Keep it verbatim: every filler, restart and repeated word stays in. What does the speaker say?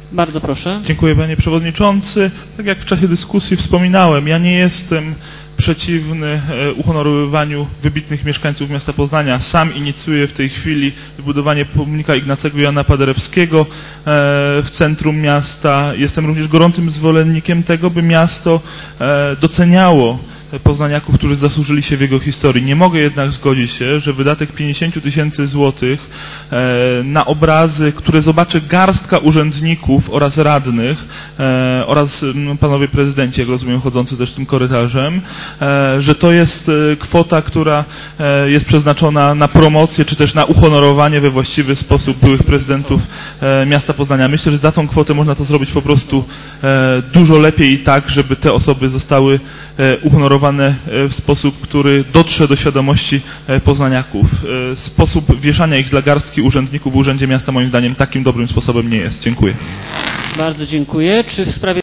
Bardzo proszę. Dziękuję, panie przewodniczący. Tak jak w czasie dyskusji wspominałem, ja nie jestem przeciwny uhonorowywaniu wybitnych mieszkańców miasta Poznania. Sam inicjuję w tej chwili wybudowanie pomnika Ignacego Jana Paderewskiego w centrum miasta. Jestem również gorącym zwolennikiem tego, by miasto doceniało poznaniaków, którzy zasłużyli się w jego historii. Nie mogę jednak zgodzić się, że wydatek pięćdziesiąt tysięcy złotych na obrazy, które zobaczy garstka urzędników oraz radnych oraz panowie prezydenci, jak rozumiem, chodzący też tym korytarzem, że to jest kwota, która jest przeznaczona na promocję, czy też na uhonorowanie we właściwy sposób byłych prezydentów miasta Poznania. Myślę, że za tą kwotę można to zrobić po prostu dużo lepiej i tak, żeby te osoby zostały uhonorowane w sposób, który dotrze do świadomości poznaniaków. Sposób wieszania ich dla garstki urzędników w Urzędzie Miasta moim zdaniem takim dobrym sposobem nie jest. Dziękuję. Bardzo dziękuję. Czy w sprawie